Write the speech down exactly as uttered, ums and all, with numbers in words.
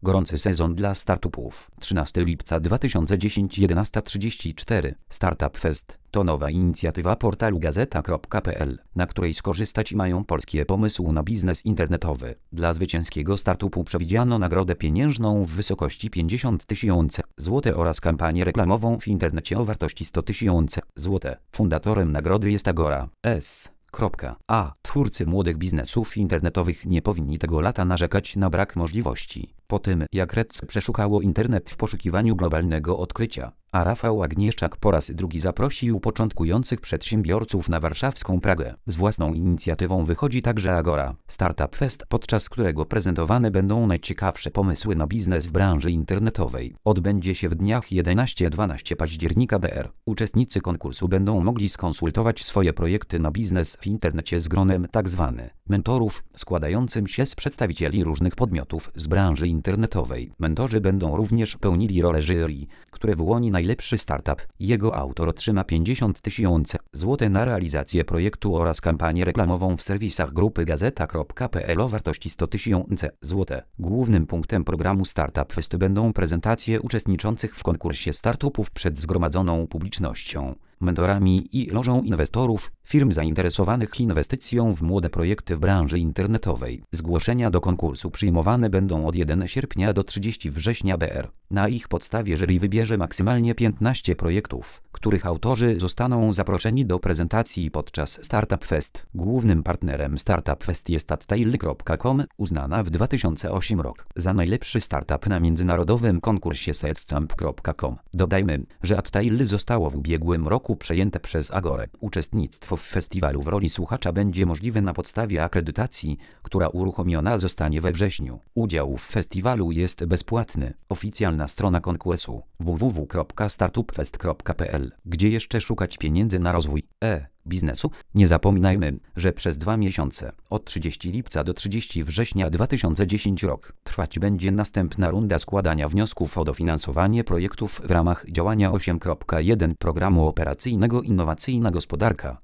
Gorący sezon dla startupów. trzynastego lipca dwa tysiące dziesiątego jedenasta trzydzieści cztery. Startup Fest to nowa inicjatywa portalu gazeta kropka pe el, na której skorzystać mają polskie pomysły na biznes internetowy. Dla zwycięskiego startupu przewidziano nagrodę pieniężną w wysokości pięćdziesiąt tysięcy złotych oraz kampanię reklamową w internecie o wartości sto tysięcy złotych. Fundatorem nagrody jest Agora S. A. Twórcy młodych biznesów internetowych nie powinni tego lata narzekać na brak możliwości. Po tym, jak Rec przeszukało internet w poszukiwaniu globalnego odkrycia, a Rafał Agnieszczak po raz drugi zaprosił początkujących przedsiębiorców na warszawską Pragę. Z własną inicjatywą wychodzi także Agora Startup Fest, podczas którego prezentowane będą najciekawsze pomysły na biznes w branży internetowej. Odbędzie się w dniach jedenastego do dwunastego października B R. Uczestnicy konkursu będą mogli skonsultować swoje projekty na biznes w internecie z gronem tzw. mentorów, składającym się z przedstawicieli różnych podmiotów z branży internetowej. Mentorzy będą również pełnili rolę jury, które wyłoni najlepszy startup. Jego autor otrzyma pięćdziesiąt tysięcy złotych na realizację projektu oraz kampanię reklamową w serwisach grupy gazeta kropka pe el o wartości sto tysięcy złotych. Głównym punktem programu Startup Fest będą prezentacje uczestniczących w konkursie startupów przed zgromadzoną publicznością, mentorami i lożą inwestorów, firm zainteresowanych inwestycją w młode projekty w branży internetowej. Zgłoszenia do konkursu przyjmowane będą od pierwszego sierpnia do trzydziestego września B R. Na ich podstawie jury wybierze maksymalnie piętnaście projektów, których autorzy zostaną zaproszeni do prezentacji podczas Startup Fest. Głównym partnerem Startup Fest jest adtail kropka com, uznana w dwa tysiące ósmym roku za najlepszy startup na międzynarodowym konkursie seedcamp kropka com. Dodajmy, że adtail zostało w ubiegłym roku przejęte przez Agorę. Uczestnictwo w festiwalu w roli słuchacza będzie możliwe na podstawie akredytacji, która uruchomiona zostanie we wrześniu. Udział w festiwalu jest bezpłatny. Oficjalna strona konkursu w w w kropka startupfest kropka pe el. Gdzie jeszcze szukać pieniędzy na rozwój e-biznesu? Nie zapominajmy, że przez dwa miesiące, od trzydziestego lipca do trzydziestego września dwa tysiące dziesiątego roku, trwać będzie następna runda składania wniosków o dofinansowanie projektów w ramach działania osiem kropka jeden programu operacyjnego Innowacyjna Gospodarka.